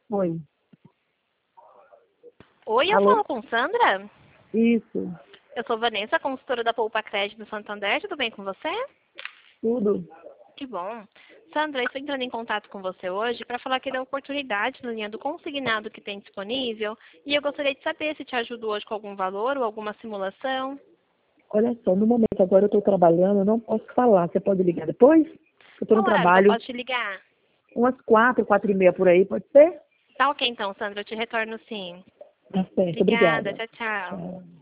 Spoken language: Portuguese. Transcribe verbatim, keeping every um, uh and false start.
Oi. Oi, eu Alô? falo com Sandra? Isso. Eu sou Vanessa, consultora da Poupa Crédito do Santander. Tudo bem com você? Tudo. Que bom. Sandra, eu estou entrando em contato com você hoje para falar aqui da oportunidade na linha do consignado que tem disponível. E eu gostaria de saber se te ajudo hoje com algum valor ou alguma simulação. Olha só, no momento agora eu estou trabalhando, eu não posso falar. Você pode ligar depois? Eu estou no Qual horário que eu trabalho. posso te ligar? Umas quatro, quatro e meia por aí, pode ser? Tá ok então, Sandra. Eu te retorno sim. Tá certo, Obrigada. obrigada. Tchau, tchau. Tchau.